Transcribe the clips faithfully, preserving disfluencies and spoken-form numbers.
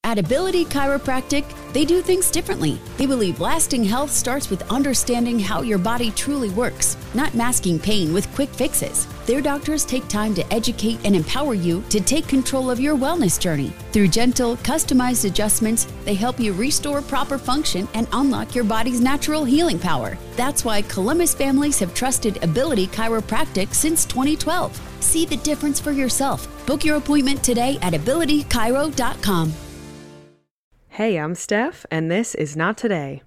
At Ability Chiropractic, they do things differently. They believe lasting health starts with understanding how your body truly works, not masking pain with quick fixes. Their doctors take time to educate and empower you to take control of your wellness journey. Through gentle, customized adjustments, they help you restore proper function and unlock your body's natural healing power. That's why Columbus families have trusted Ability Chiropractic since twenty twelve. See the difference for yourself. Book your appointment today at ability chiro dot com. Hey, I'm Steph, and this is Not Today.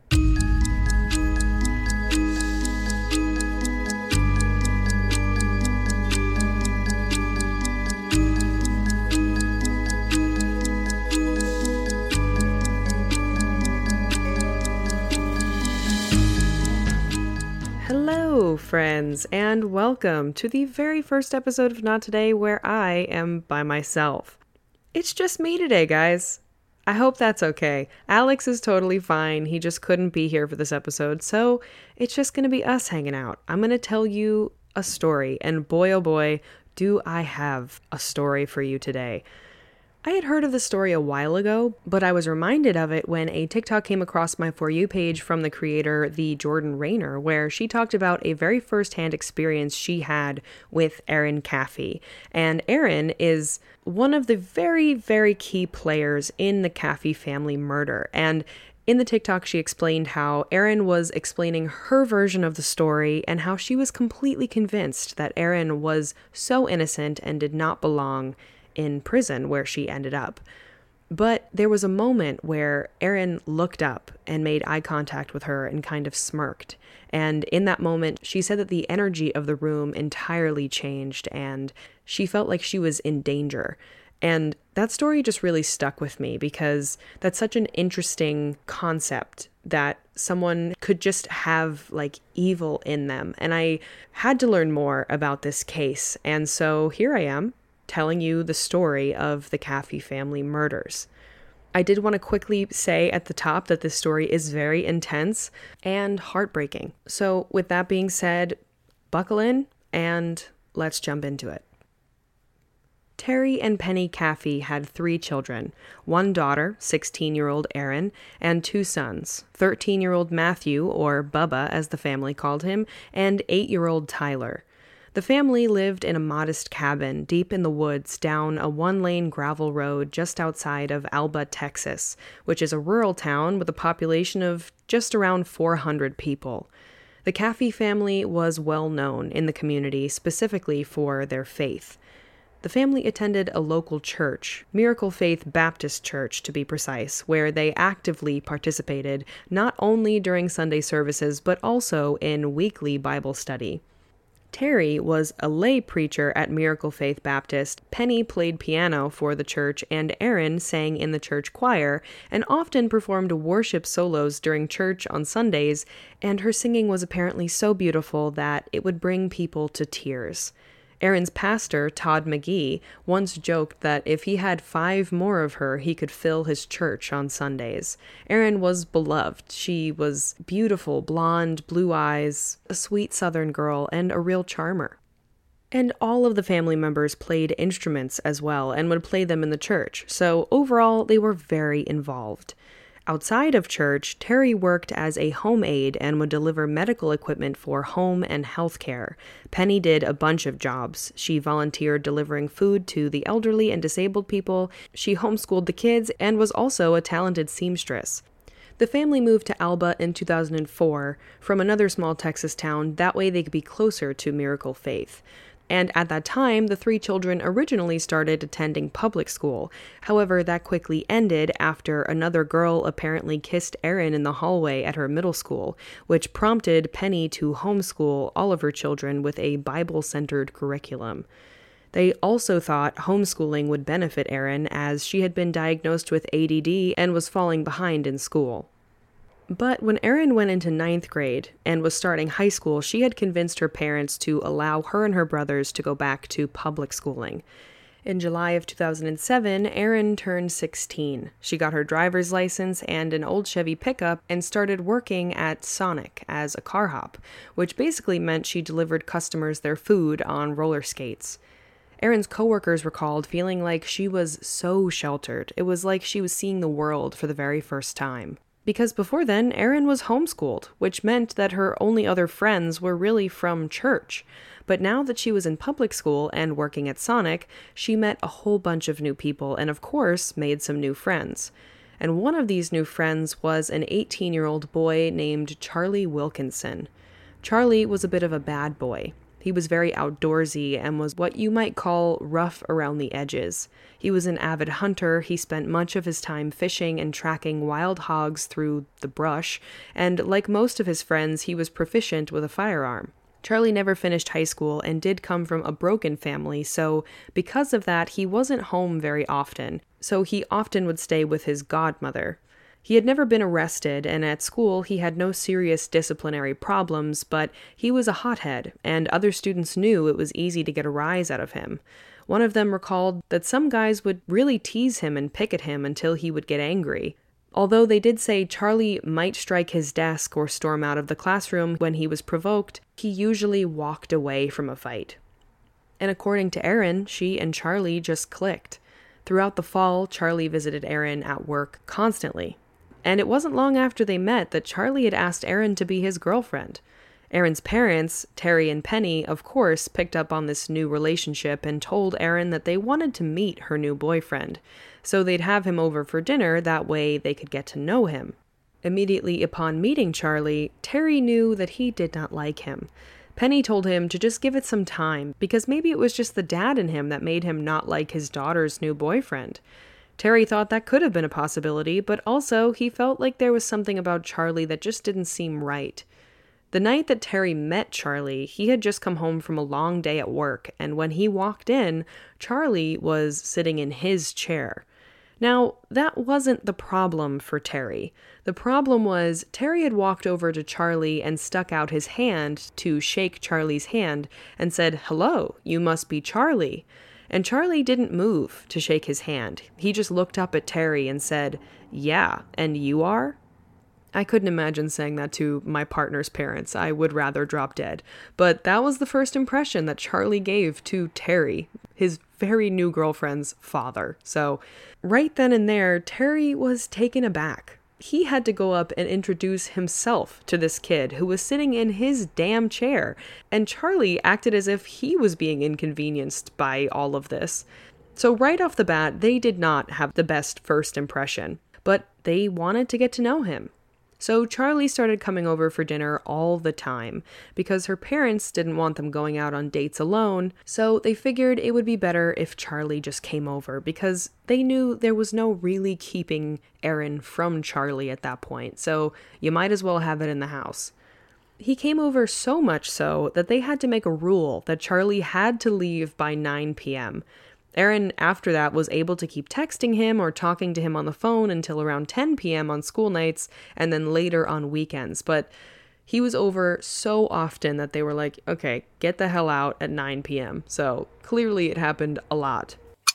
Hello, friends, and welcome to the very first episode of Not Today where I am by myself. It's just me today, guys. I hope that's okay. Alex is totally fine. He just couldn't be here for this episode, so it's just going to be us hanging out. I'm going to tell you a story, and boy oh boy, do I have a story for you today. I had heard of the story a while ago, but I was reminded of it when a TikTok came across my For You page from the creator, the Jordan Raynor, where she talked about a very first-hand experience she had with Erin Caffey. And Erin is one of the very, very key players in the Caffey family murder. And in the TikTok, she explained how Erin was explaining her version of the story and how she was completely convinced that Erin was so innocent and did not belong in prison where she ended up. But there was a moment where Erin looked up and made eye contact with her and kind of smirked. And in that moment, she said that the energy of the room entirely changed and she felt like she was in danger. And that story just really stuck with me because that's such an interesting concept that someone could just have like evil in them. And I had to learn more about this case. And so here I am, telling you the story of the Caffey family murders. I did want to quickly say at the top that this story is very intense and heartbreaking. So with that being said, buckle in and let's jump into it. Terry and Penny Caffey had three children, one daughter, sixteen-year-old Erin, and two sons, thirteen-year-old Matthew, or Bubba as the family called him, and eight-year-old Tyler. The family lived in a modest cabin deep in the woods down a one-lane gravel road just outside of Alba, Texas, which is a rural town with a population of just around four hundred people. The Caffey family was well known in the community specifically for their faith. The family attended a local church, Miracle Faith Baptist Church to be precise, where they actively participated not only during Sunday services but also in weekly Bible study. Terry was a lay preacher at Miracle Faith Baptist, Penny played piano for the church, and Erin sang in the church choir and often performed worship solos during church on Sundays, and her singing was apparently so beautiful that it would bring people to tears. Erin's pastor, Todd McGee, once joked that if he had five more of her, he could fill his church on Sundays. Erin was beloved. She was beautiful, blonde, blue eyes, a sweet Southern girl, and a real charmer. And all of the family members played instruments as well and would play them in the church, so overall they were very involved. Outside of church, Terry worked as a home aide and would deliver medical equipment for home and health care. Penny did a bunch of jobs. She volunteered delivering food to the elderly and disabled people. She homeschooled the kids and was also a talented seamstress. The family moved to Alba in two thousand four from another small Texas town. That way they could be closer to Miracle Faith. And at that time, the three children originally started attending public school. However, that quickly ended after another girl apparently kissed Erin in the hallway at her middle school, which prompted Penny to homeschool all of her children with a Bible-centered curriculum. They also thought homeschooling would benefit Erin as she had been diagnosed with A D D and was falling behind in school. But when Erin went into ninth grade and was starting high school, she had convinced her parents to allow her and her brothers to go back to public schooling. In July of two thousand seven, Erin turned sixteen. She got her driver's license and an old Chevy pickup and started working at Sonic as a car hop, which basically meant she delivered customers their food on roller skates. Erin's coworkers recalled feeling like she was so sheltered. It was like she was seeing the world for the very first time. Because before then, Erin was homeschooled, which meant that her only other friends were really from church. But now that she was in public school and working at Sonic, she met a whole bunch of new people and, of course, made some new friends. And one of these new friends was an eighteen-year-old boy named Charlie Wilkinson. Charlie was a bit of a bad boy. He was very outdoorsy and was what you might call rough around the edges. He was an avid hunter. He spent much of his time fishing and tracking wild hogs through the brush, and like most of his friends, he was proficient with a firearm. Charlie never finished high school and did come from a broken family, so because of that, he wasn't home very often, so he often would stay with his godmother. He had never been arrested, and at school he had no serious disciplinary problems, but he was a hothead, and other students knew it was easy to get a rise out of him. One of them recalled that some guys would really tease him and pick at him until he would get angry. Although they did say Charlie might strike his desk or storm out of the classroom when he was provoked, he usually walked away from a fight. And according to Erin, she and Charlie just clicked. Throughout the fall, Charlie visited Erin at work constantly. And it wasn't long after they met that Charlie had asked Erin to be his girlfriend. Erin's parents, Terry and Penny, of course, picked up on this new relationship and told Erin that they wanted to meet her new boyfriend, so they'd have him over for dinner, that way they could get to know him. Immediately upon meeting Charlie, Terry knew that he did not like him. Penny told him to just give it some time, because maybe it was just the dad in him that made him not like his daughter's new boyfriend. Terry thought that could have been a possibility, but also he felt like there was something about Charlie that just didn't seem right. The night that Terry met Charlie, he had just come home from a long day at work, and when he walked in, Charlie was sitting in his chair. Now, that wasn't the problem for Terry. The problem was Terry had walked over to Charlie and stuck out his hand to shake Charlie's hand and said, "Hello, you must be Charlie." And Charlie didn't move to shake his hand. He just looked up at Terry and said, "Yeah, and you are?" I couldn't imagine saying that to my partner's parents. I would rather drop dead. But that was the first impression that Charlie gave to Terry, his very new girlfriend's father. So right then and there, Terry was taken aback. He had to go up and introduce himself to this kid who was sitting in his damn chair. And Charlie acted as if he was being inconvenienced by all of this. So right off the bat, they did not have the best first impression, but they wanted to get to know him. So Charlie started coming over for dinner all the time because her parents didn't want them going out on dates alone, so they figured it would be better if Charlie just came over because they knew there was no really keeping Erin from Charlie at that point, so you might as well have it in the house. He came over so much so that they had to make a rule that Charlie had to leave by nine p.m. Erin, after that, was able to keep texting him or talking to him on the phone until around ten p.m. on school nights and then later on weekends. But he was over so often that they were like, okay, get the hell out at nine p.m. So clearly it happened a lot.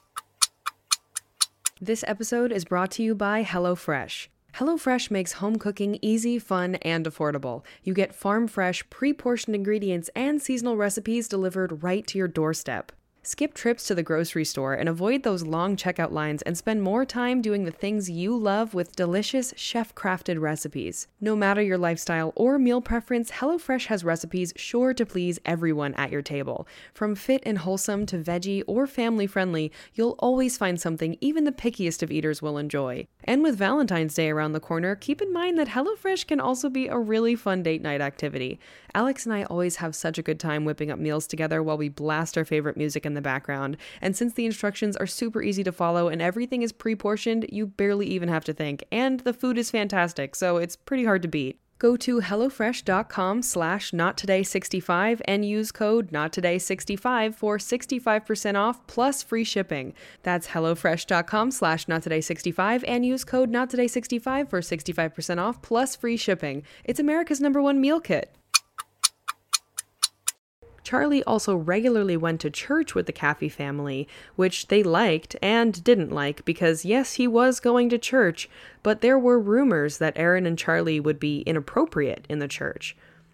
This episode is brought to you by HelloFresh. HelloFresh makes home cooking easy, fun, and affordable. You get farm-fresh, pre-portioned ingredients and seasonal recipes delivered right to your doorstep. Skip trips to the grocery store and avoid those long checkout lines and spend more time doing the things you love with delicious, chef-crafted recipes. No matter your lifestyle or meal preference, HelloFresh has recipes sure to please everyone at your table. From fit and wholesome to veggie or family-friendly, you'll always find something even the pickiest of eaters will enjoy. And with Valentine's Day around the corner, keep in mind that HelloFresh can also be a really fun date night activity. Alex and I always have such a good time whipping up meals together while we blast our favorite music in the background. And since the instructions are super easy to follow and everything is pre-portioned, you barely even have to think. And the food is fantastic, so it's pretty hard to beat. Go to HelloFresh.com slash NotToday65 and use code NotToday65 for sixty-five percent off plus free shipping. That's HelloFresh.com slash NotToday65 and use code NotToday65 for sixty-five percent off plus free shipping. It's America's number one meal kit. Charlie also regularly went to church with the Caffey family, which they liked and didn't like because, yes, he was going to church, but there were rumors that Erin and Charlie would be inappropriate in the church.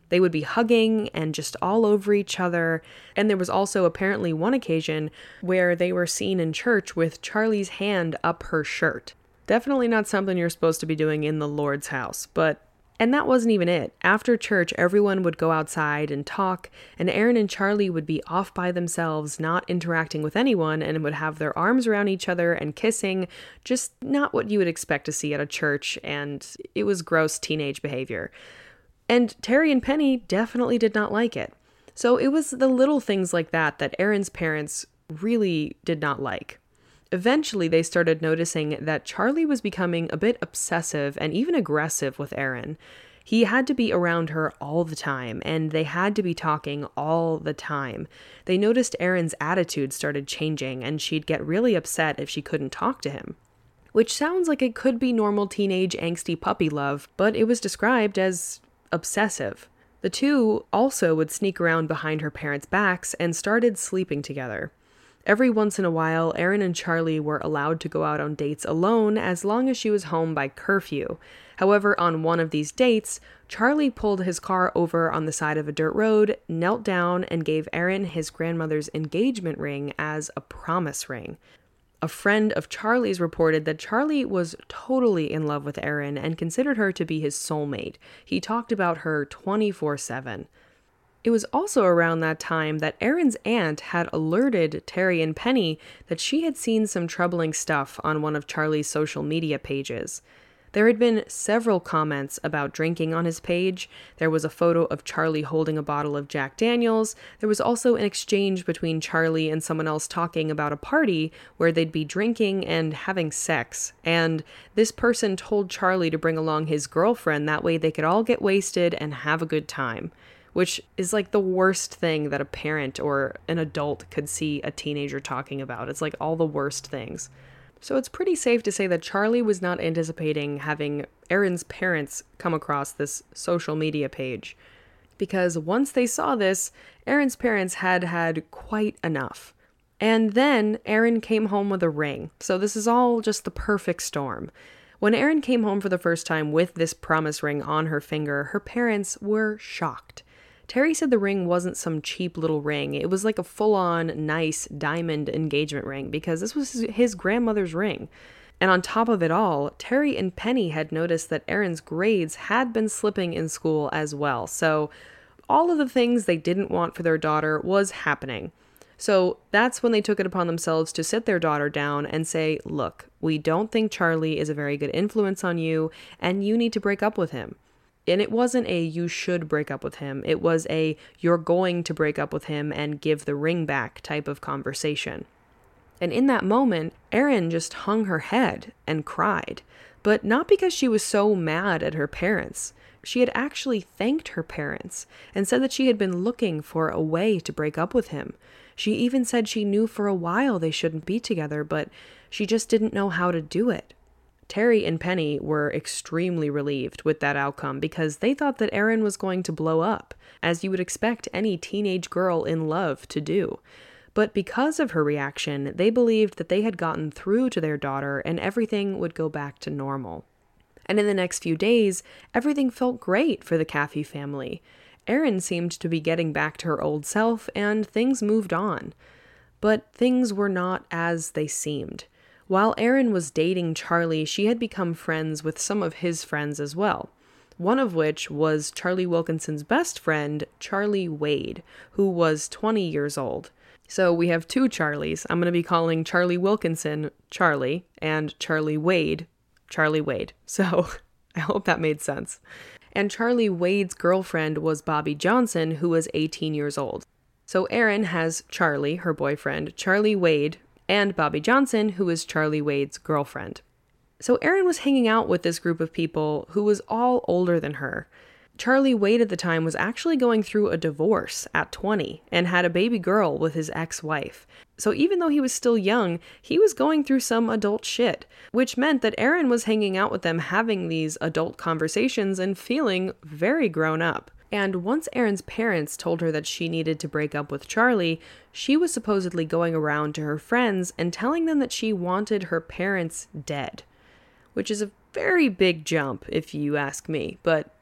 They would be hugging and just all over each other. And there was also apparently one occasion where they were seen in church with Charlie's hand up her shirt. Definitely not something you're supposed to be doing in the Lord's house, but... And that wasn't even it. After church, everyone would go outside and talk, and Aaron and Charlie would be off by themselves, not interacting with anyone, and would have their arms around each other and kissing, just not what you would expect to see at a church, and it was gross teenage behavior. And Terry and Penny definitely did not like it. So it was the little things like that that Aaron's parents really did not like. Eventually, they started noticing that Charlie was becoming a bit obsessive and even aggressive with Aaron. He had to be around her all the time, and they had to be talking all the time. They noticed Aaron's attitude started changing, and she'd get really upset if she couldn't talk to him. Which sounds like it could be normal teenage angsty puppy love, but it was described as obsessive. The two also would sneak around behind her parents' backs and started sleeping together. Every once in a while, Aaron and Charlie were allowed to go out on dates alone as long as she was home by curfew. However, on one of these dates, Charlie pulled his car over on the side of a dirt road, knelt down, and gave Aaron his grandmother's engagement ring as a promise ring. A friend of Charlie's reported that Charlie was totally in love with Aaron and considered her to be his soulmate. He talked about her twenty-four seven. It was also around that time that Aaron's aunt had alerted Terry and Penny that she had seen some troubling stuff on one of Charlie's social media pages. There had been several comments about drinking on his page. There was a photo of Charlie holding a bottle of Jack Daniels. There was also an exchange between Charlie and someone else talking about a party where they'd be drinking and having sex. And this person told Charlie to bring along his girlfriend, that way they could all get wasted and have a good time. Which is like the worst thing that a parent or an adult could see a teenager talking about. It's like all the worst things. So it's pretty safe to say that Charlie was not anticipating having Aaron's parents come across this social media page. Because once they saw this, Aaron's parents had had quite enough. And then Aaron came home with a ring. So this is all just the perfect storm. When Aaron came home for the first time with this promise ring on her finger, her parents were shocked. Terry said the ring wasn't some cheap little ring. It was like a full-on, nice diamond engagement ring because this was his grandmother's ring. And on top of it all, Terry and Penny had noticed that Aaron's grades had been slipping in school as well. So all of the things they didn't want for their daughter was happening. So that's when they took it upon themselves to sit their daughter down and say, look, we don't think Charlie is a very good influence on you, and you need to break up with him. And it wasn't a you should break up with him. It was a you're going to break up with him and give the ring back type of conversation. And in that moment, Erin just hung her head and cried. But not because she was so mad at her parents. She had actually thanked her parents and said that she had been looking for a way to break up with him. She even said she knew for a while they shouldn't be together, but she just didn't know how to do it. Terry and Penny were extremely relieved with that outcome because they thought that Erin was going to blow up, as you would expect any teenage girl in love to do. But because of her reaction, they believed that they had gotten through to their daughter and everything would go back to normal. And in the next few days, everything felt great for the Caffey family. Erin seemed to be getting back to her old self and things moved on. But things were not as they seemed. While Erin was dating Charlie, she had become friends with some of his friends as well. One of which was Charlie Wilkinson's best friend, Charlie Wade, who was twenty years old. So we have two Charlies. I'm going to be calling Charlie Wilkinson Charlie and Charlie Wade Charlie Wade. So I hope that made sense. And Charlie Wade's girlfriend was Bobby Johnson, who was eighteen years old. So Erin has Charlie, her boyfriend, Charlie Wade, and Bobby Johnson, who is Charlie Wade's girlfriend. So Erin was hanging out with this group of people who was all older than her. Charlie Wade at the time was actually going through a divorce at twenty and had a baby girl with his ex-wife. So even though he was still young, he was going through some adult shit, which meant that Erin was hanging out with them having these adult conversations and feeling very grown up. And once Erin's parents told her that she needed to break up with Charlie, she was supposedly going around to her friends and telling them that she wanted her parents dead. Which is a very big jump, if you ask me, but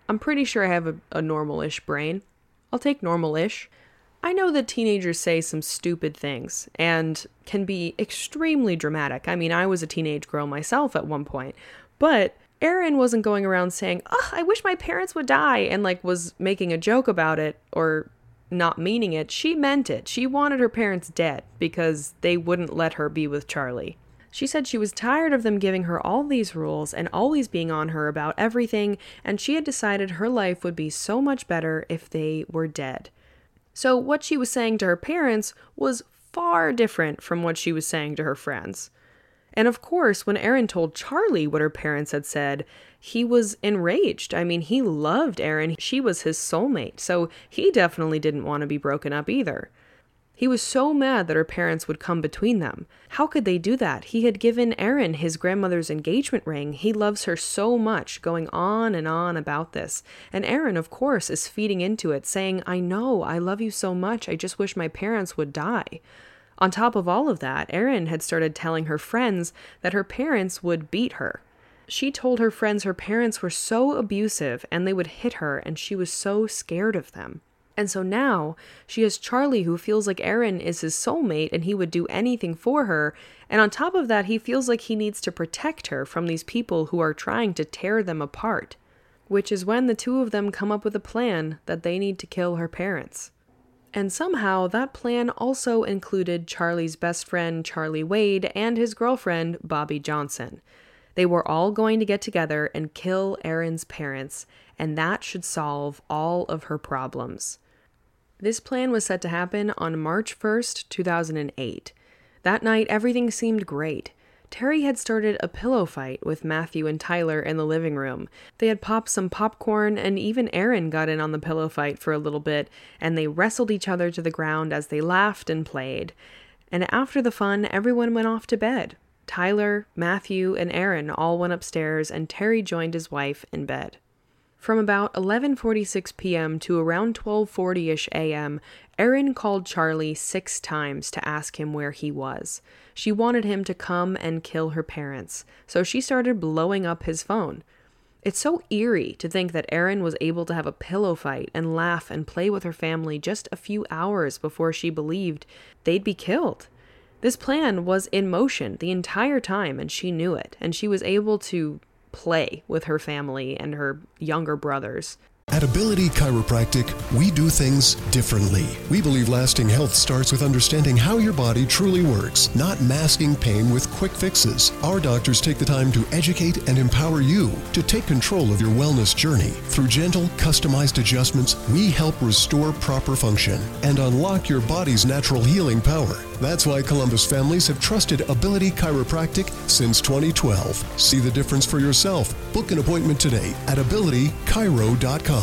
I'm pretty sure I have a, a normal-ish brain. I'll take normal-ish. I know that teenagers say some stupid things and can be extremely dramatic. I mean, I was a teenage girl myself at one point, but Erin wasn't going around saying, "Oh, I wish my parents would die," and like was making a joke about it or not meaning it. She meant it. She wanted her parents dead because they wouldn't let her be with Charlie. She said she was tired of them giving her all these rules and always being on her about everything, and she had decided her life would be so much better if they were dead. So what she was saying to her parents was far different from what she was saying to her friends. And of course, when Erin told Charlie what her parents had said, he was enraged. I mean, he loved Erin. She was his soulmate, so he definitely didn't want to be broken up either. He was so mad that her parents would come between them. How could they do that? He had given Erin his grandmother's engagement ring. He loves her so much, going on and on about this. And Erin, of course, is feeding into it, saying, "I know, I love you so much. I just wish my parents would die." On top of all of that, Erin had started telling her friends that her parents would beat her. She told her friends her parents were so abusive and they would hit her, and she was so scared of them. And so now she has Charlie, who feels like Erin is his soulmate and he would do anything for her. And on top of that, he feels like he needs to protect her from these people who are trying to tear them apart. Which is when the two of them come up with a plan that they need to kill her parents. And somehow that plan also included Charlie's best friend, Charlie Wade, and his girlfriend, Bobby Johnson. They were all going to get together and kill Erin's parents, and that should solve all of her problems. This plan was set to happen on March first, two thousand eight. That night, everything seemed great. Terry had started a pillow fight with Matthew and Tyler in the living room. They had popped some popcorn, and even Erin got in on the pillow fight for a little bit, and they wrestled each other to the ground as they laughed and played. And after the fun, everyone went off to bed. Tyler, Matthew, and Erin all went upstairs, and Terry joined his wife in bed. From about eleven forty-six p.m. to around twelve forty-ish a.m., Erin called Charlie six times to ask him where he was. She wanted him to come and kill her parents, so she started blowing up his phone. It's so eerie to think that Erin was able to have a pillow fight and laugh and play with her family just a few hours before she believed they'd be killed. This plan was in motion the entire time, and she knew it, and she was able to play with her family and her younger brothers. At Ability Chiropractic, we do things differently. We believe lasting health starts with understanding how your body truly works, not masking pain with quick fixes. Our doctors take the time to educate and empower you to take control of your wellness journey. Through gentle, customized adjustments, we help restore proper function and unlock your body's natural healing power. That's why Columbus families have trusted Ability Chiropractic since twenty twelve. See the difference for yourself. Book an appointment today at ability chiro dot com.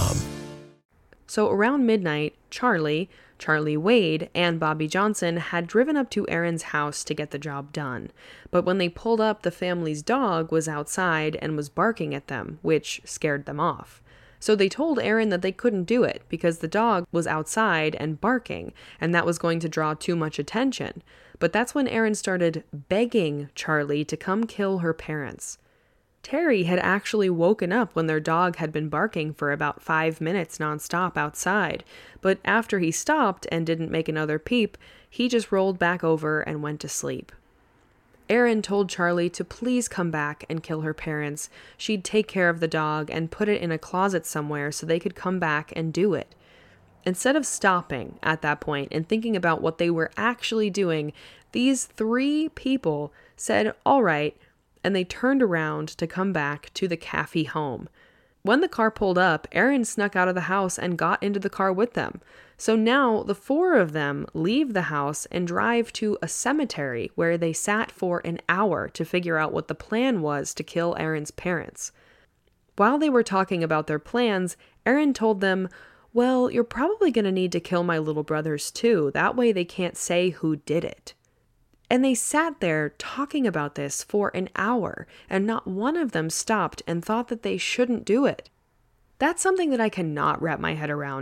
So around midnight, Charlie, Charlie Wade, and Bobby Johnson had driven up to Erin's house to get the job done. But when they pulled up, the family's dog was outside and was barking at them, which scared them off. So they told Erin that they couldn't do it because the dog was outside and barking, and that was going to draw too much attention. But that's when Erin started begging Charlie to come kill her parents. Terry had actually woken up when their dog had been barking for about five minutes nonstop outside, but after he stopped and didn't make another peep, he just rolled back over and went to sleep. Erin told Charlie to please come back and kill her parents. She'd take care of the dog and put it in a closet somewhere so they could come back and do it. Instead of stopping at that point and thinking about what they were actually doing, these three people said, "All right," and they turned around to come back to the Caffey home. When the car pulled up, Erin snuck out of the house and got into the car with them. So now the four of them leave the house and drive to a cemetery where they sat for an hour to figure out what the plan was to kill Erin's parents. While they were talking about their plans, Erin told them, "Well, you're probably going to need to kill my little brothers too. That way they can't say who did it." And they sat there talking about this for an hour, and not one of them stopped and thought that they shouldn't do it. That's something that I cannot wrap my head around.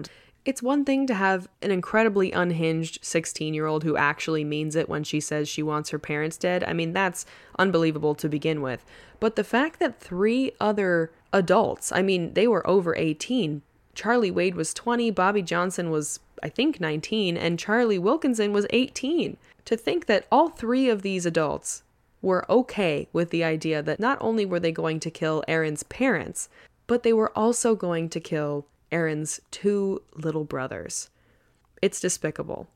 It's one thing to have an incredibly unhinged sixteen-year-old who actually means it when she says she wants her parents dead. I mean, that's unbelievable to begin with. But the fact that three other adults, I mean, they were over eighteen. Charlie Wade was twenty, Bobby Johnson was, I think, nineteen, and Charlie Wilkinson was eighteen. To think that all three of these adults were okay with the idea that not only were they going to kill Aaron's parents, but they were also going to kill Aaron's two little brothers. It's despicable.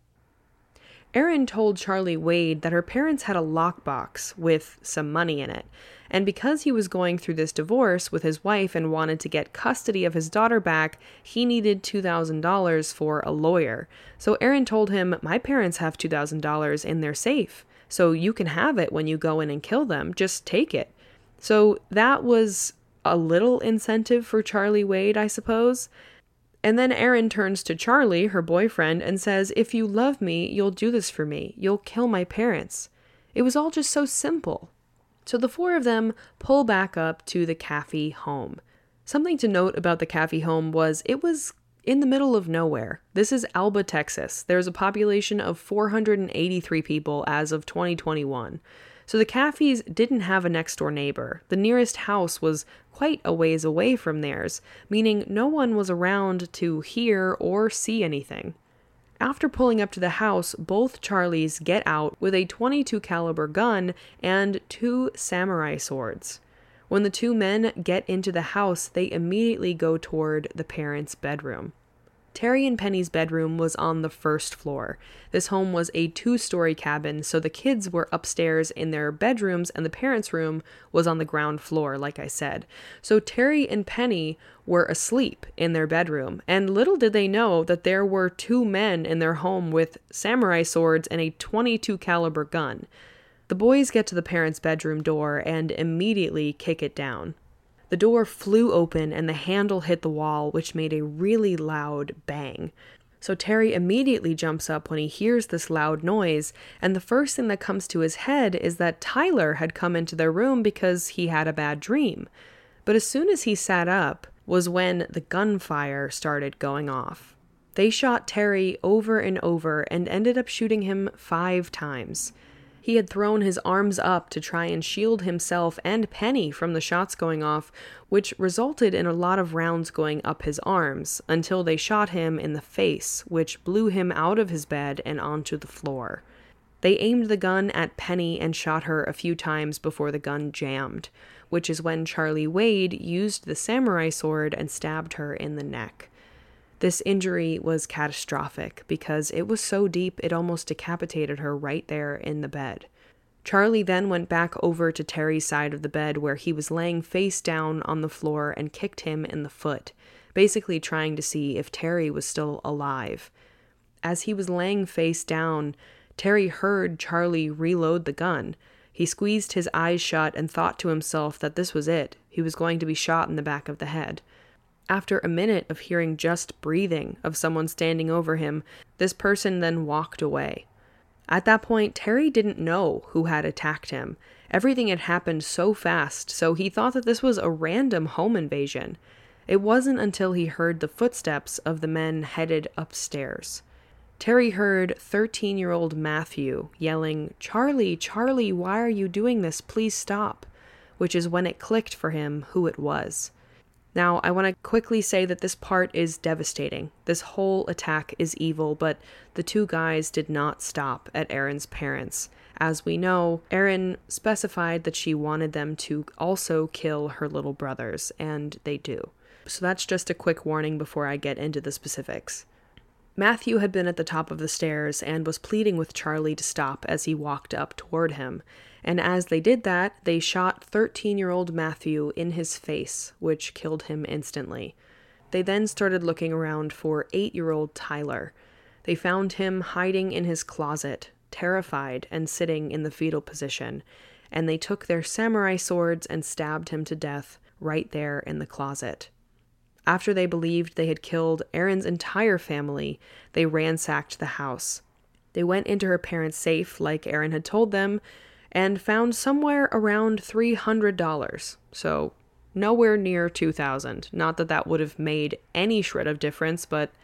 Aaron told Charlie Wade that her parents had a lockbox with some money in it, and because he was going through this divorce with his wife and wanted to get custody of his daughter back, he needed two thousand dollars for a lawyer. So Aaron told him, "My parents have two thousand dollars in their safe, so you can have it when you go in and kill them. Just take it." So that was a little incentive for Charlie Wade, I suppose. And then Aaron turns to Charlie, her boyfriend, and says, "If you love me, you'll do this for me. You'll kill my parents." It was all just so simple. So the four of them pull back up to the Caffey home. Something to note about the Caffey home was it was in the middle of nowhere. This is Alba, Texas. There's a population of four hundred eighty-three people as of twenty twenty-one. So the Caffeys didn't have a next-door neighbor. The nearest house was quite a ways away from theirs, meaning no one was around to hear or see anything. After pulling up to the house, both Charlies get out with a twenty-two caliber gun and two samurai swords. When the two men get into the house, they immediately go toward the parents' bedroom. Terry and Penny's bedroom was on the first floor. This home was a two-story cabin, so the kids were upstairs in their bedrooms and the parents' room was on the ground floor, like I said. So Terry and Penny were asleep in their bedroom, and little did they know that there were two men in their home with samurai swords and a twenty-two caliber gun. The boys get to the parents' bedroom door and immediately kick it down. The door flew open and the handle hit the wall, which made a really loud bang. So Terry immediately jumps up when he hears this loud noise, and the first thing that comes to his head is that Tyler had come into their room because he had a bad dream. But as soon as he sat up was when the gunfire started going off. They shot Terry over and over and ended up shooting him five times. He had thrown his arms up to try and shield himself and Penny from the shots going off, which resulted in a lot of rounds going up his arms, until they shot him in the face, which blew him out of his bed and onto the floor. They aimed the gun at Penny and shot her a few times before the gun jammed, which is when Charlie Wade used the samurai sword and stabbed her in the neck. This injury was catastrophic because it was so deep it almost decapitated her right there in the bed. Charlie then went back over to Terry's side of the bed where he was laying face down on the floor and kicked him in the foot, basically trying to see if Terry was still alive. As he was laying face down, Terry heard Charlie reload the gun. He squeezed his eyes shut and thought to himself that this was it. He was going to be shot in the back of the head. After a minute of hearing just breathing of someone standing over him, this person then walked away. At that point, Terry didn't know who had attacked him. Everything had happened so fast, so he thought that this was a random home invasion. It wasn't until he heard the footsteps of the men headed upstairs. Terry heard thirteen-year-old Matthew yelling, "Charlie, Charlie, why are you doing this? Please stop," which is when it clicked for him who it was. Now, I want to quickly say that this part is devastating. This whole attack is evil, but the two guys did not stop at Aaron's parents. As we know, Aaron specified that she wanted them to also kill her little brothers, and they do. So that's just a quick warning before I get into the specifics. Matthew had been at the top of the stairs and was pleading with Charlie to stop as he walked up toward him. And as they did that, they shot thirteen-year-old Matthew in his face, which killed him instantly. They then started looking around for eight-year-old Tyler. They found him hiding in his closet, terrified and sitting in the fetal position, and they took their samurai swords and stabbed him to death right there in the closet. After they believed they had killed Aaron's entire family, they ransacked the house. They went into her parents' safe, like Aaron had told them, and found somewhere around three hundred dollars, so nowhere near two thousand dollars. Not that that would have made any shred of difference, but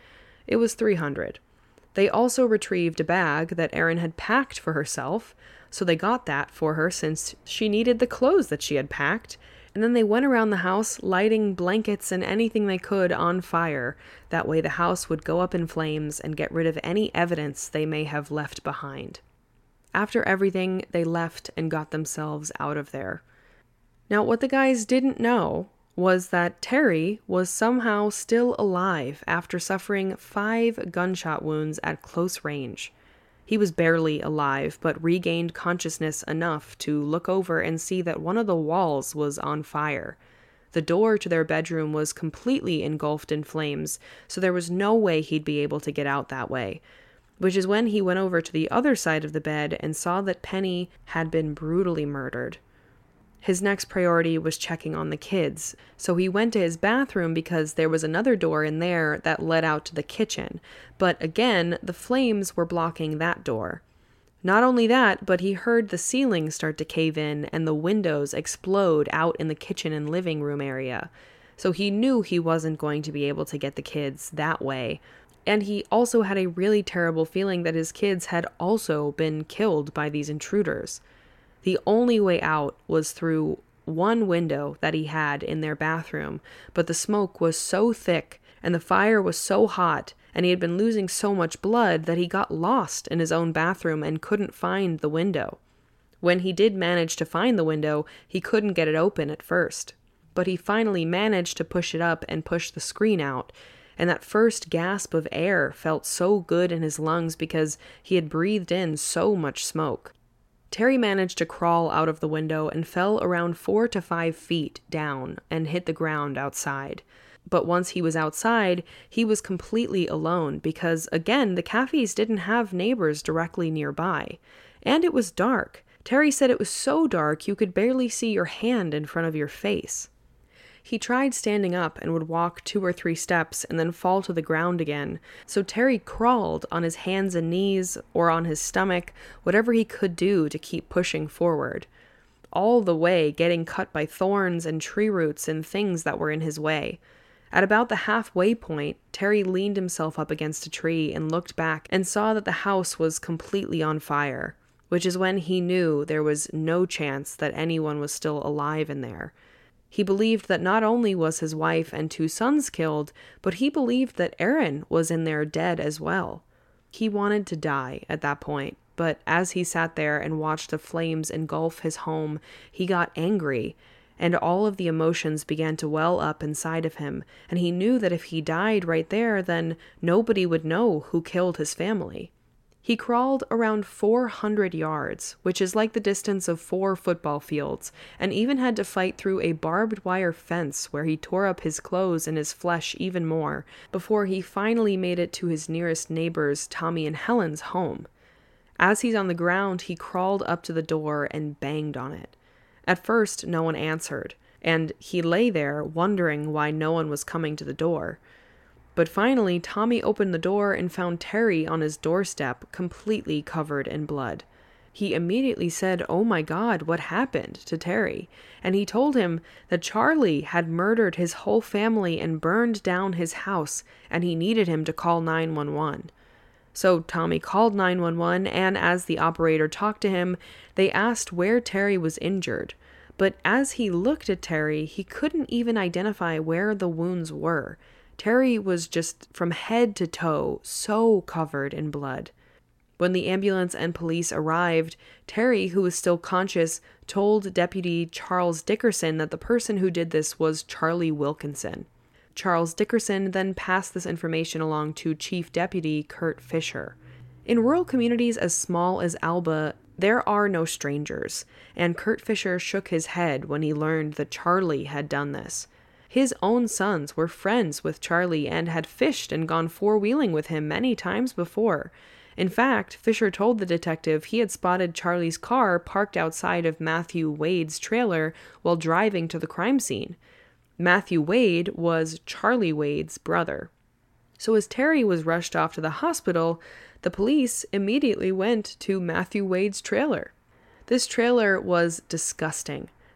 It was three hundred. They also retrieved a bag that Erin had packed for herself, so they got that for her since she needed the clothes that she had packed, and then they went around the house lighting blankets and anything they could on fire. That way the house would go up in flames and get rid of any evidence they may have left behind. After everything, they left and got themselves out of there. Now, what the guys didn't know was that Terry was somehow still alive after suffering five gunshot wounds at close range. He was barely alive, but regained consciousness enough to look over and see that one of the walls was on fire. The door to their bedroom was completely engulfed in flames, so there was no way he'd be able to get out that way, which is when he went over to the other side of the bed and saw that Penny had been brutally murdered. His next priority was checking on the kids, so he went to his bathroom because there was another door in there that led out to the kitchen, but again, the flames were blocking that door. Not only that, but he heard the ceiling start to cave in and the windows explode out in the kitchen and living room area, so he knew he wasn't going to be able to get the kids that way. And he also had a really terrible feeling that his kids had also been killed by these intruders. The only way out was through one window that he had in their bathroom, but the smoke was so thick and the fire was so hot and he had been losing so much blood that he got lost in his own bathroom and couldn't find the window. When he did manage to find the window, he couldn't get it open at first, but he finally managed to push it up and push the screen out. And that first gasp of air felt so good in his lungs because he had breathed in so much smoke. Terry managed to crawl out of the window and fell around four to five feet down and hit the ground outside. But once he was outside, he was completely alone because, again, the Caffeys didn't have neighbors directly nearby. And it was dark. Terry said it was so dark you could barely see your hand in front of your face. He tried standing up and would walk two or three steps and then fall to the ground again, so Terry crawled on his hands and knees or on his stomach, whatever he could do to keep pushing forward. All the way getting cut by thorns and tree roots and things that were in his way. At about the halfway point, Terry leaned himself up against a tree and looked back and saw that the house was completely on fire, which is when he knew there was no chance that anyone was still alive in there. He believed that not only was his wife and two sons killed, but he believed that Erin was in there dead as well. He wanted to die at that point, but as he sat there and watched the flames engulf his home, he got angry, and all of the emotions began to well up inside of him, and he knew that if he died right there, then nobody would know who killed his family. He crawled around four hundred yards, which is like the distance of four football fields, and even had to fight through a barbed wire fence where he tore up his clothes and his flesh even more, before he finally made it to his nearest neighbors, Tommy and Helen's home. As he's on the ground, he crawled up to the door and banged on it. At first, no one answered, and he lay there wondering why no one was coming to the door. But finally, Tommy opened the door and found Terry on his doorstep, completely covered in blood. He immediately said, "Oh my God, what happened?" to Terry, and he told him that Charlie had murdered his whole family and burned down his house, and he needed him to call nine one one. So Tommy called nine one one, and as the operator talked to him, they asked where Terry was injured. But as he looked at Terry, he couldn't even identify where the wounds were. Terry was just from head to toe so covered in blood. When the ambulance and police arrived, Terry, who was still conscious, told Deputy Charles Dickerson that the person who did this was Charlie Wilkinson. Charles Dickerson then passed this information along to Chief Deputy Kurt Fisher. In rural communities as small as Alba, there are no strangers, and Kurt Fisher shook his head when he learned that Charlie had done this. His own sons were friends with Charlie and had fished and gone four-wheeling with him many times before. In fact, Fisher told the detective he had spotted Charlie's car parked outside of Matthew Wade's trailer while driving to the crime scene. Matthew Wade was Charlie Wade's brother. So as Terry was rushed off to the hospital, the police immediately went to Matthew Wade's trailer. This trailer was disgusting.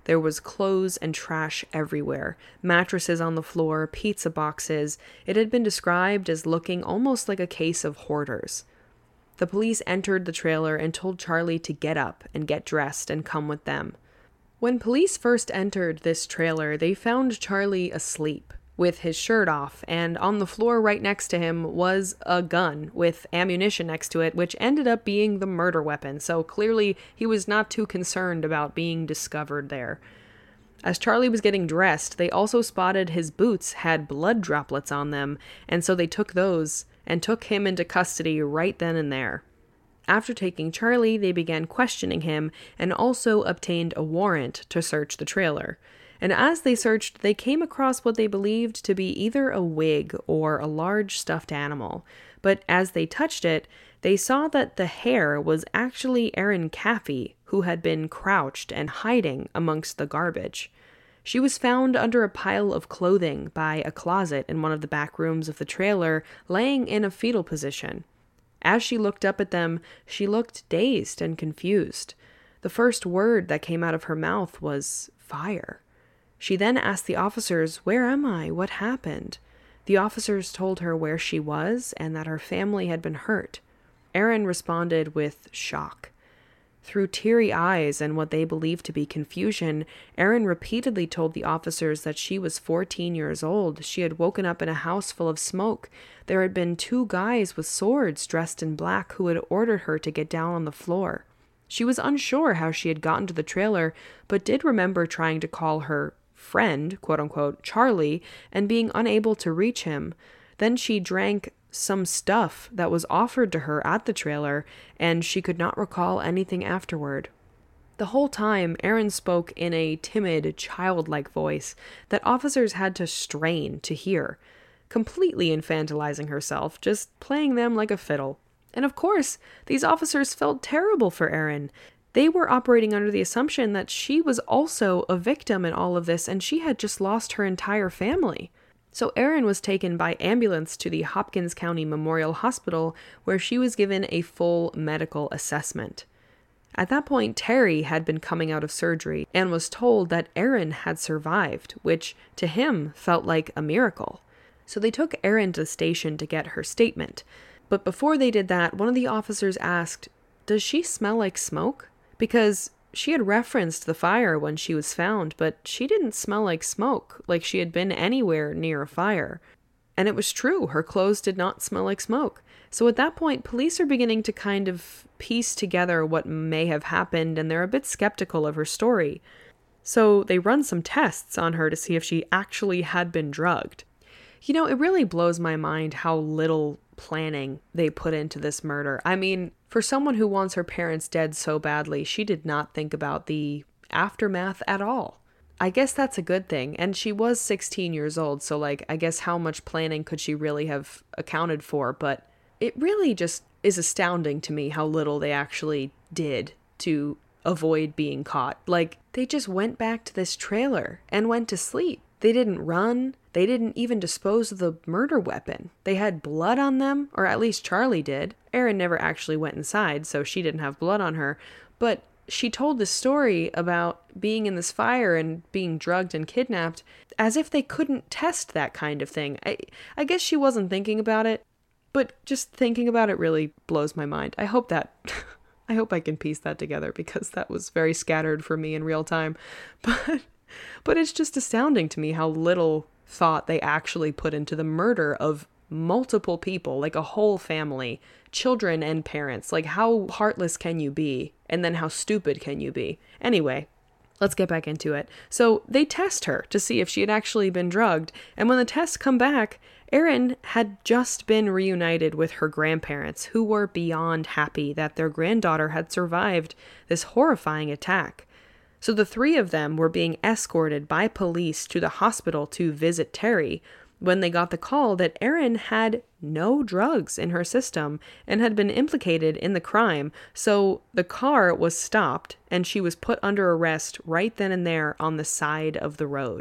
There was clothes and trash everywhere, mattresses on the floor, pizza boxes. It had been described as looking almost like a case of hoarders. The police entered the trailer and told Charlie to get up and get dressed and come with them. When police first entered this trailer, they found Charlie asleep, with his shirt off, and on the floor right next to him was a gun with ammunition next to it, which ended up being the murder weapon, so clearly he was not too concerned about being discovered there. As Charlie was getting dressed, they also spotted his boots had blood droplets on them, and so they took those and took him into custody right then and there. After taking Charlie, they began questioning him and also obtained a warrant to search the trailer. And as they searched, they came across what they believed to be either a wig or a large stuffed animal. But as they touched it, they saw that the hair was actually Erin Caffey, who had been crouched and hiding amongst the garbage. She was found under a pile of clothing by a closet in one of the back rooms of the trailer, laying in a fetal position. As she looked up at them, she looked dazed and confused. The first word that came out of her mouth was fire. She then asked the officers, "Where am I? What happened?" The officers told her where she was and that her family had been hurt. Erin responded with shock. Through teary eyes and what they believed to be confusion, Erin repeatedly told the officers that she was fourteen years old. She had woken up in a house full of smoke. There had been two guys with swords dressed in black who had ordered her to get down on the floor. She was unsure how she had gotten to the trailer, but did remember trying to call her friend, quote-unquote, Charlie, and being unable to reach him. Then she drank some stuff that was offered to her at the trailer, and she could not recall anything afterward. The whole time, Erin spoke in a timid, childlike voice that officers had to strain to hear, completely infantilizing herself, just playing them like a fiddle. And of course, these officers felt terrible for Erin. They were operating under the assumption that she was also a victim in all of this, and she had just lost her entire family. So Erin was taken by ambulance to the Hopkins County Memorial Hospital, where she was given a full medical assessment. At that point, Terry had been coming out of surgery and was told that Erin had survived, which to him felt like a miracle. So they took Erin to the station to get her statement. But before they did that, one of the officers asked, "Does she smell like smoke?" Because she had referenced the fire when she was found, but she didn't smell like smoke, like she had been anywhere near a fire. And it was true, her clothes did not smell like smoke. So at that point, police are beginning to kind of piece together what may have happened, and they're a bit skeptical of her story. So they run some tests on her to see if she actually had been drugged. You know, it really blows my mind how little planning they put into this murder. I mean, for someone who wants her parents dead so badly, she did not think about the aftermath at all. I guess that's a good thing. And she was sixteen years old, so like, I guess how much planning could she really have accounted for? But it really just is astounding to me how little they actually did to avoid being caught. Like, they just went back to this trailer and went to sleep. They didn't run. They didn't even dispose of the murder weapon. They had blood on them, or at least Charlie did. Erin never actually went inside, so she didn't have blood on her. But she told this story about being in this fire and being drugged and kidnapped as if they couldn't test that kind of thing. I, I guess she wasn't thinking about it, but just thinking about it really blows my mind. I hope that... I hope I can piece that together, because that was very scattered for me in real time. But... But it's just astounding to me how little thought they actually put into the murder of multiple people, like a whole family, children and parents. Like, how heartless can you be? And then how stupid can you be? Anyway, let's get back into it. So they test her to see if she had actually been drugged. And when the tests come back, Erin had just been reunited with her grandparents, who were beyond happy that their granddaughter had survived this horrifying attack. So the three of them were being escorted by police to the hospital to visit Terry when they got the call that Erin had no drugs in her system and had been implicated in the crime. So the car was stopped and she was put under arrest right then and there on the side of the road.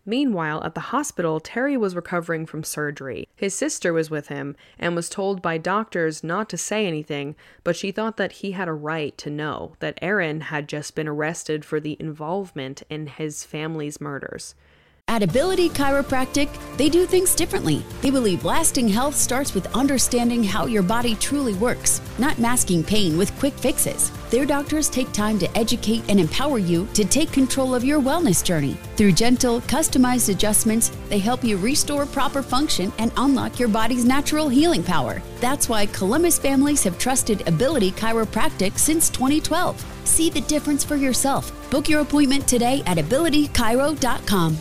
Meanwhile, at the hospital, Terry was recovering from surgery. His sister was with him and was told by doctors not to say anything, but she thought that he had a right to know that Aaron had just been arrested for the involvement in his family's murders. At Ability Chiropractic, they do things differently. They believe lasting health starts with understanding how your body truly works, not masking pain with quick fixes. Their doctors take time to educate and empower you to take control of your wellness journey. Through gentle, customized adjustments, they help you restore proper function and unlock your body's natural healing power. That's why Columbus families have trusted Ability Chiropractic since twenty twelve. See the difference for yourself. Book your appointment today at ability chiro dot com.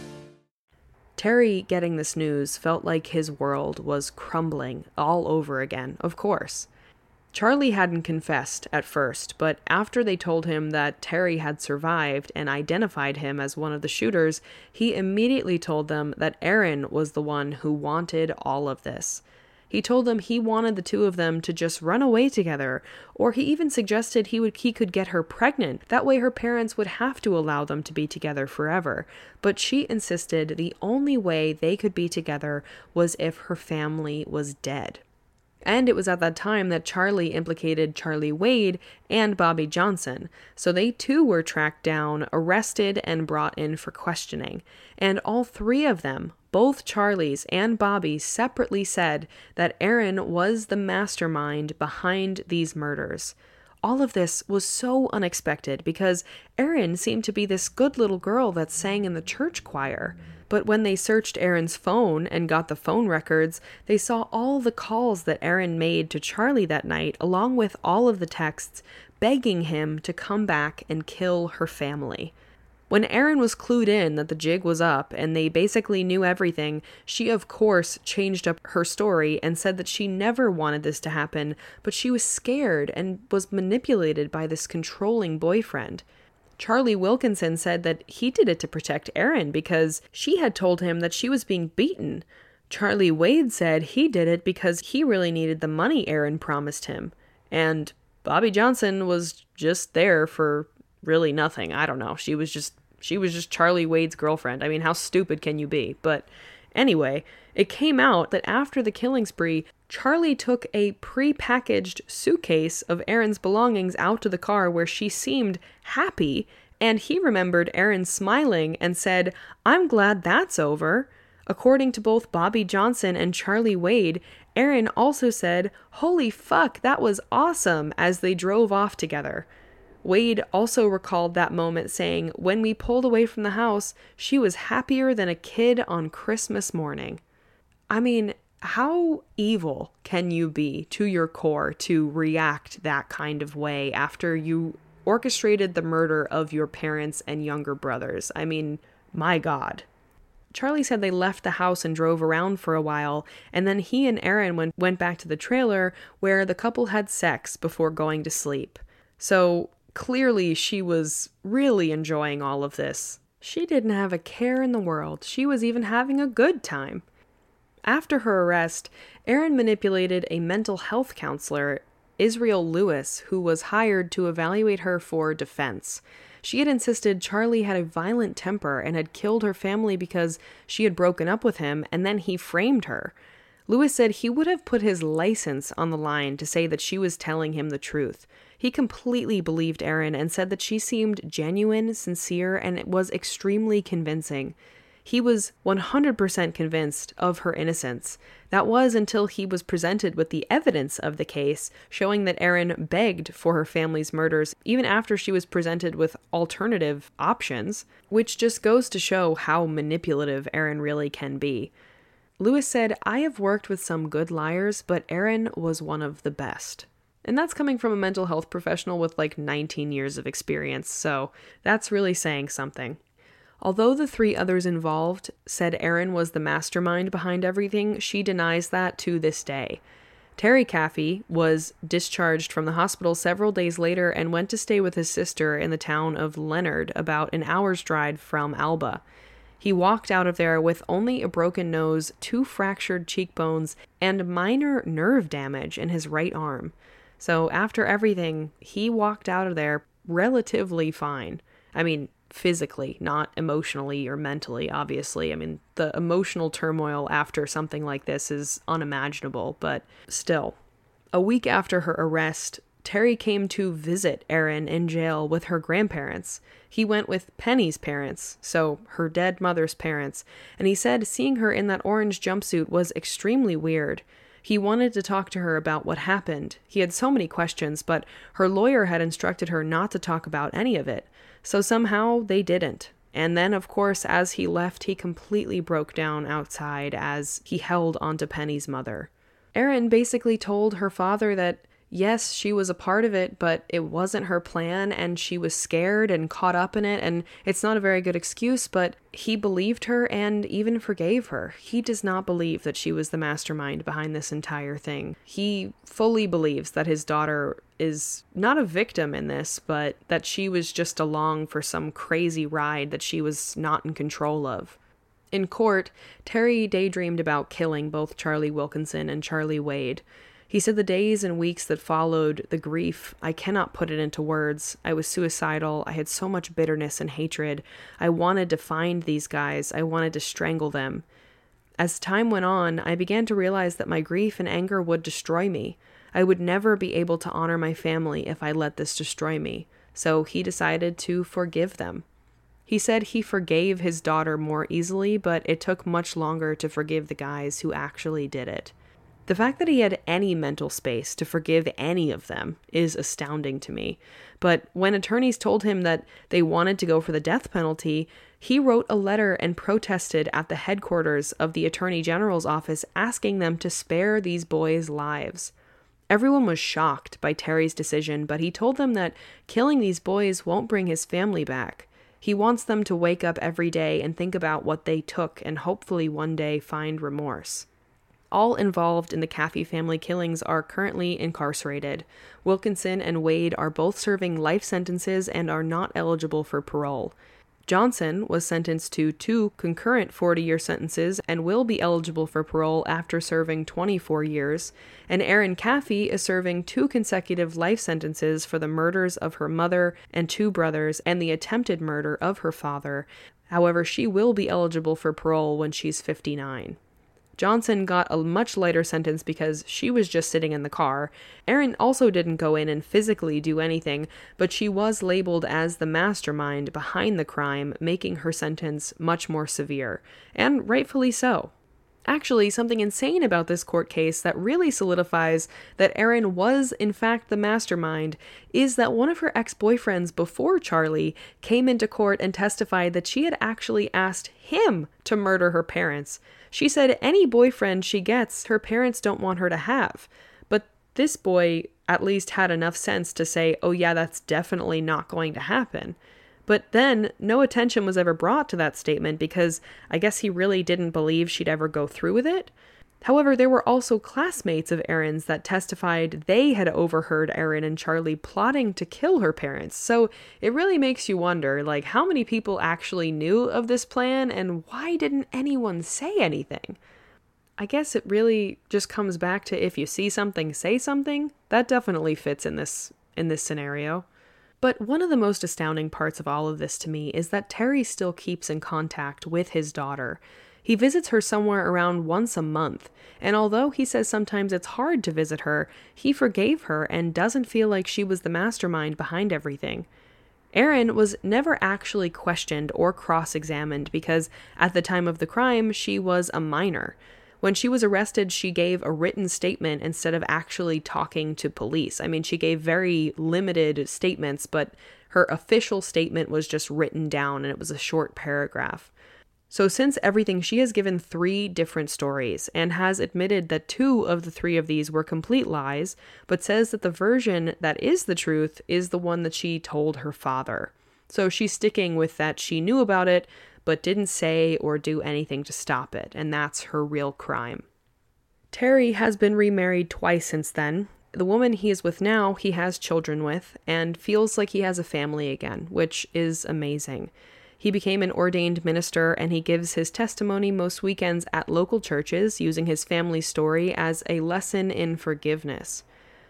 Terry getting this news felt like his world was crumbling all over again, of course. Charlie hadn't confessed at first, but after they told him that Terry had survived and identified him as one of the shooters, he immediately told them that Aaron was the one who wanted all of this. He told them he wanted the two of them to just run away together, or he even suggested he would he could get her pregnant. That way her parents would have to allow them to be together forever. But she insisted the only way they could be together was if her family was dead. And it was at that time that Charlie implicated Charlie Wade and Bobby Johnson, so they too were tracked down, arrested, and brought in for questioning. And all three of them, both Charlie's and Bobby, separately said that Aaron was the mastermind behind these murders. All of this was so unexpected because Aaron seemed to be this good little girl that sang in the church choir. But when they searched Aaron's phone and got the phone records, they saw all the calls that Aaron made to Charlie that night, along with all of the texts begging him to come back and kill her family. When Aaron was clued in that the jig was up and they basically knew everything, she of course changed up her story and said that she never wanted this to happen, but she was scared and was manipulated by this controlling boyfriend. Charlie Wilkinson said that he did it to protect Aaron because she had told him that she was being beaten. Charlie Wade said he did it because he really needed the money Aaron promised him. And Bobby Johnson was just there for really nothing. I don't know. She was just she was just Charlie Wade's girlfriend. I mean, how stupid can you be? But anyway, it came out that after the killing spree, Charlie took a pre-packaged suitcase of Aaron's belongings out to the car where she seemed happy, and he remembered Aaron smiling and said, "I'm glad that's over." According to both Bobby Johnson and Charlie Wade, Aaron also said, "Holy fuck, that was awesome," as they drove off together. Wade also recalled that moment saying, "When we pulled away from the house, she was happier than a kid on Christmas morning." I mean, how evil can you be to your core to react that kind of way after you orchestrated the murder of your parents and younger brothers? I mean, my God. Charlie said they left the house and drove around for a while, and then he and Aaron went, went back to the trailer where the couple had sex before going to sleep. So clearly she was really enjoying all of this. She didn't have a care in the world. She was even having a good time. After her arrest, Aaron manipulated a mental health counselor, Israel Lewis, who was hired to evaluate her for defense. She had insisted Charlie had a violent temper and had killed her family because she had broken up with him, and then he framed her. Lewis said he would have put his license on the line to say that she was telling him the truth. He completely believed Aaron and said that she seemed genuine, sincere, and it was extremely convincing. He was one hundred percent convinced of her innocence. That was until he was presented with the evidence of the case, showing that Aaron begged for her family's murders, even after she was presented with alternative options, which just goes to show how manipulative Aaron really can be. Lewis said, "I have worked with some good liars, but Aaron was one of the best." And that's coming from a mental health professional with like nineteen years of experience, so that's really saying something. Although the three others involved said Aaron was the mastermind behind everything, she denies that to this day. Terry Caffey was discharged from the hospital several days later and went to stay with his sister in the town of Leonard, about an hour's drive from Alba. He walked out of there with only a broken nose, two fractured cheekbones, and minor nerve damage in his right arm. So after everything, he walked out of there relatively fine. I mean, physically, not emotionally or mentally, obviously. I mean, the emotional turmoil after something like this is unimaginable, but still. A week after her arrest, Terry came to visit Erin in jail with her grandparents. He went with Penny's parents, so her dead mother's parents, and he said seeing her in that orange jumpsuit was extremely weird. He wanted to talk to her about what happened. He had so many questions, but her lawyer had instructed her not to talk about any of it. So somehow they didn't. And then, of course, as he left, he completely broke down outside as he held onto Penny's mother. Erin basically told her father that, yes, she was a part of it, but it wasn't her plan, and she was scared and caught up in it, and it's not a very good excuse, but he believed her and even forgave her. He does not believe that she was the mastermind behind this entire thing. He fully believes that his daughter is not a victim in this, but that she was just along for some crazy ride that she was not in control of. In court, Terry daydreamed about killing both Charlie Wilkinson and Charlie Wade. He said the days and weeks that followed, the grief, I cannot put it into words. I was suicidal. I had so much bitterness and hatred. I wanted to find these guys. I wanted to strangle them. As time went on, I began to realize that my grief and anger would destroy me. I would never be able to honor my family if I let this destroy me. So he decided to forgive them. He said he forgave his daughter more easily, but it took much longer to forgive the guys who actually did it. The fact that he had any mental space to forgive any of them is astounding to me. But when attorneys told him that they wanted to go for the death penalty, he wrote a letter and protested at the headquarters of the Attorney General's office asking them to spare these boys' lives. Everyone was shocked by Terry's decision, but he told them that killing these boys won't bring his family back. He wants them to wake up every day and think about what they took and hopefully one day find remorse. All involved in the Caffey family killings are currently incarcerated. Wilkinson and Wade are both serving life sentences and are not eligible for parole. Johnson was sentenced to two concurrent forty-year sentences and will be eligible for parole after serving twenty-four years, and Erin Caffey is serving two consecutive life sentences for the murders of her mother and two brothers and the attempted murder of her father. However, she will be eligible for parole when she's fifty-nine. Johnson got a much lighter sentence because she was just sitting in the car. Erin also didn't go in and physically do anything, but she was labeled as the mastermind behind the crime, making her sentence much more severe, and rightfully so. Actually, something insane about this court case that really solidifies that Erin was in fact the mastermind is that one of her ex-boyfriends before Charlie came into court and testified that she had actually asked him to murder her parents. She said any boyfriend she gets, her parents don't want her to have. But this boy at least had enough sense to say, oh yeah, that's definitely not going to happen. But then no attention was ever brought to that statement because I guess he really didn't believe she'd ever go through with it. However, there were also classmates of Erin's that testified they had overheard Erin and Charlie plotting to kill her parents. So it really makes you wonder, like, how many people actually knew of this plan and why didn't anyone say anything? I guess it really just comes back to if you see something, say something. That definitely fits in this in this scenario. But one of the most astounding parts of all of this to me is that Terry still keeps in contact with his daughter. He visits her somewhere around once a month, and although he says sometimes it's hard to visit her, he forgave her and doesn't feel like she was the mastermind behind everything. Erin was never actually questioned or cross-examined because at the time of the crime, she was a minor. When she was arrested, she gave a written statement instead of actually talking to police. I mean, she gave very limited statements, but her official statement was just written down, and it was a short paragraph. So since everything, she has given three different stories and has admitted that two of the three of these were complete lies, but says that the version that is the truth is the one that she told her father. So she's sticking with that she knew about it, but didn't say or do anything to stop it, and that's her real crime. Terry has been remarried twice since then. The woman he is with now, he has children with, and feels like he has a family again, which is amazing. He became an ordained minister, and he gives his testimony most weekends at local churches, using his family's story as a lesson in forgiveness.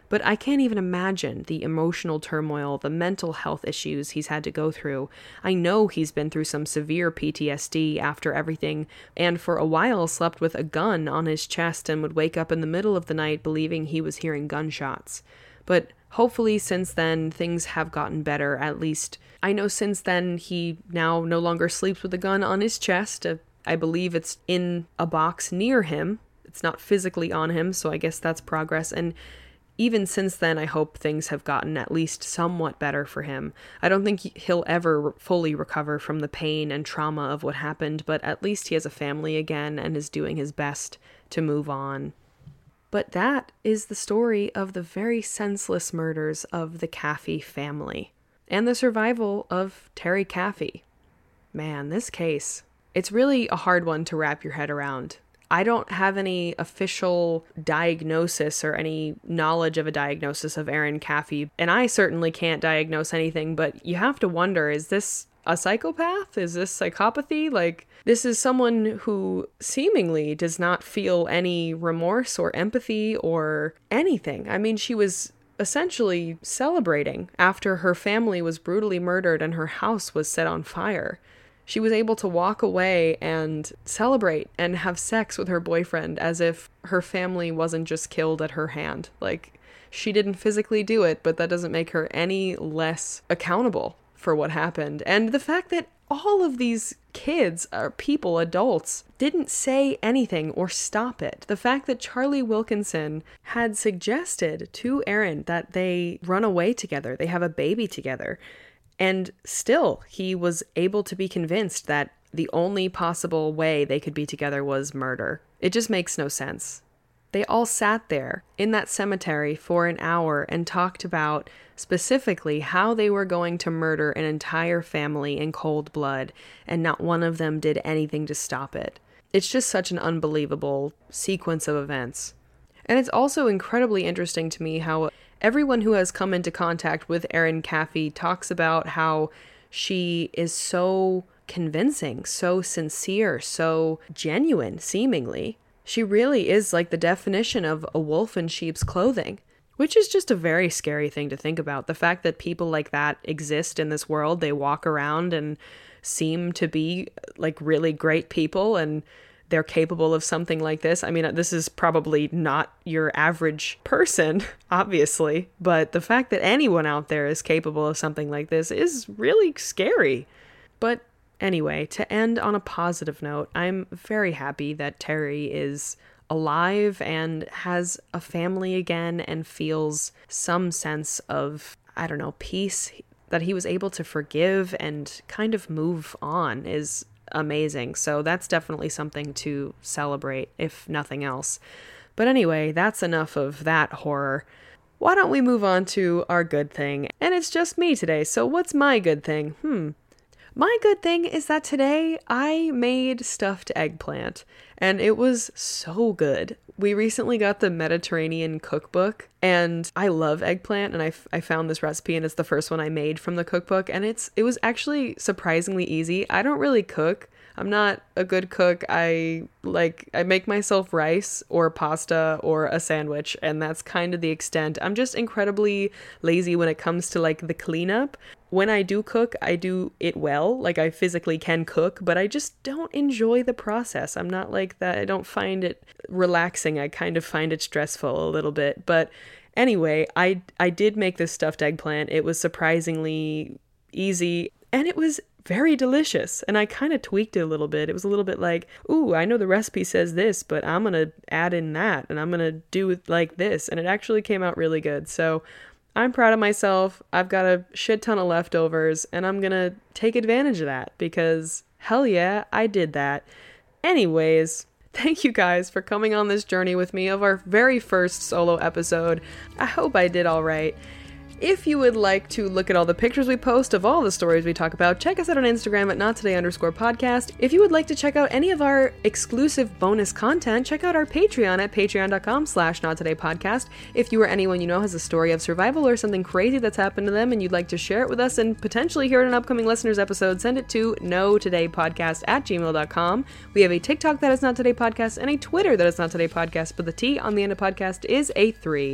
But I can't even imagine the emotional turmoil, the mental health issues he's had to go through. I know he's been through some severe P T S D after everything, and for a while slept with a gun on his chest and would wake up in the middle of the night believing he was hearing gunshots. But hopefully since then things have gotten better, at least. I know since then he now no longer sleeps with a gun on his chest. Uh, I believe it's in a box near him. It's not physically on him, so I guess that's progress. And even since then, I hope things have gotten at least somewhat better for him. I don't think he'll ever fully recover from the pain and trauma of what happened, but at least he has a family again and is doing his best to move on. But that is the story of the very senseless murders of the Caffey family and the survival of Terry Caffey. Man, this case, it's really a hard one to wrap your head around. I don't have any official diagnosis or any knowledge of a diagnosis of Aaron Caffey, and I certainly can't diagnose anything, but you have to wonder, is this a psychopath? Is this psychopathy? Like, this is someone who seemingly does not feel any remorse or empathy or anything. I mean, she was essentially celebrating after her family was brutally murdered and her house was set on fire. She was able to walk away and celebrate and have sex with her boyfriend as if her family wasn't just killed at her hand. Like, she didn't physically do it, but that doesn't make her any less accountable for what happened. And the fact that all of these kids, or people, adults, didn't say anything or stop it. The fact that Charlie Wilkinson had suggested to Aaron that they run away together, they have a baby together. And still, he was able to be convinced that the only possible way they could be together was murder. It just makes no sense. They all sat there in that cemetery for an hour and talked about specifically how they were going to murder an entire family in cold blood, and not one of them did anything to stop it. It's just such an unbelievable sequence of events. And it's also incredibly interesting to me how everyone who has come into contact with Erin Caffey talks about how she is so convincing, so sincere, so genuine, seemingly. She really is like the definition of a wolf in sheep's clothing, which is just a very scary thing to think about. The fact that people like that exist in this world, they walk around and seem to be like really great people, and they're capable of something like this. I mean, this is probably not your average person, obviously, but the fact that anyone out there is capable of something like this is really scary. But anyway, to end on a positive note, I'm very happy that Terry is alive and has a family again and feels some sense of, I don't know, peace. That he was able to forgive and kind of move on is amazing. So that's definitely something to celebrate, if nothing else. But anyway, that's enough of that horror. Why don't we move on to our good thing? And it's just me today, so what's my good thing? Hmm. My good thing is that today I made stuffed eggplant, and it was so good. We recently got the Mediterranean cookbook, and I love eggplant, and I, f- I found this recipe, and it's the first one I made from the cookbook, and it's it was actually surprisingly easy. I don't really cook. I'm not a good cook. I like I make myself rice or pasta or a sandwich, and that's kind of the extent. I'm just incredibly lazy when it comes to like the cleanup. When I do cook, I do it well. Like, I physically can cook, but I just don't enjoy the process. I'm not like that. I don't find it relaxing. I kind of find it stressful a little bit. But anyway, I I did make this stuffed eggplant. It was surprisingly easy, and it was very delicious. And I kind of tweaked it a little bit. It was a little bit like, ooh, I know the recipe says this, but I'm going to add in that, and I'm going to do it like this. And it actually came out really good. So I'm proud of myself. I've got a shit ton of leftovers, and I'm going to take advantage of that because hell yeah, I did that. Anyways, thank you guys for coming on this journey with me of our very first solo episode. I hope I did all right. If you would like to look at all the pictures we post of all the stories we talk about, check us out on Instagram at nottoday underscore podcast. If you would like to check out any of our exclusive bonus content, check out our Patreon at patreon.com slash nottodaypodcast. If you or anyone you know has a story of survival or something crazy that's happened to them and you'd like to share it with us and potentially hear it in an upcoming listeners episode, send it to notodaypodcast at gmail dot com. We have a TikTok that is Not Today Podcast and a Twitter that is Not Today Podcast, but the T on the end of podcast is a three.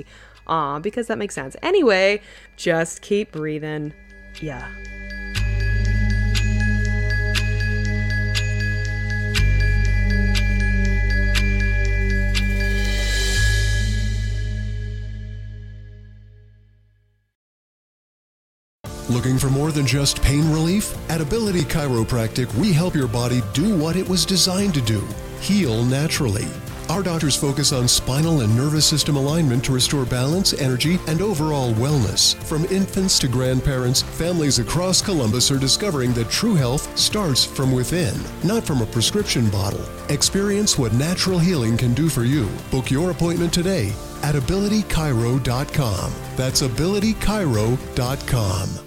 Aw, because that makes sense. Anyway, just keep breathing. Yeah. Looking for more than just pain relief? At Ability Chiropractic, we help your body do what it was designed to do, heal naturally. Our doctors focus on spinal and nervous system alignment to restore balance, energy, and overall wellness. From infants to grandparents, families across Columbus are discovering that true health starts from within, not from a prescription bottle. Experience what natural healing can do for you. Book your appointment today at ability chiro dot com. That's ability chiro dot com.